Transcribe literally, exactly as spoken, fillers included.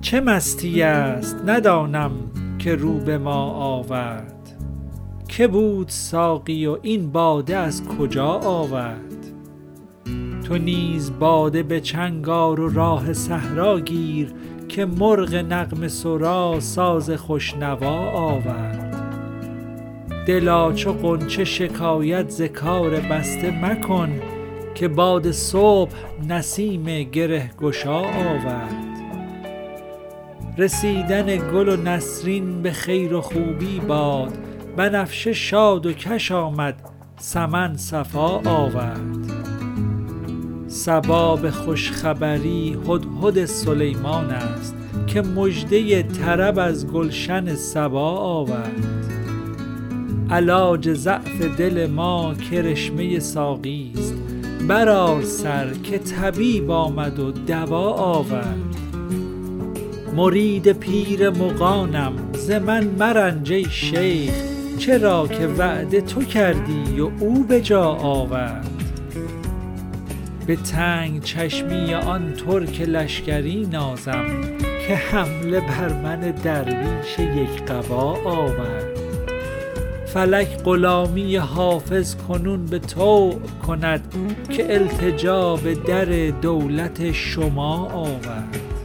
چه مستی است ندانم که رو به ما آورد. که بود ساقی و این باده از کجا آورد؟ تو نیز باده به چنگ آر و راه صحرا گیر، که مرغ نغمه سرا ساز خوشنوا آورد. دلا چو غنچه شکایت ز کار بسته مکن، که باد صبح نسیم گره گشا آورد. رسیدن گل و نسرین به خیر و خوبی باد، بنفشه شاد و کش آمد سمن صفا آورد. صبا به خوشخبری هدهد سلیمان است، که مژده طرب از گلشن سبا آورد. علاج ضعف دل ما کرشمه ساقی است، برآر سر که طبیب آمد و دوا آورد. مرید پیر مغانم ز من مرنج ای شیخ، چرا که وعده تو کردی و او به جا آورد. به تنگ چشمی آن ترک لشکری نازم، که حمله بر من درویش یک قبا آورد. فلک غلامی حافظ کنون به طوع کند، که التجا به در دولت شما آورد.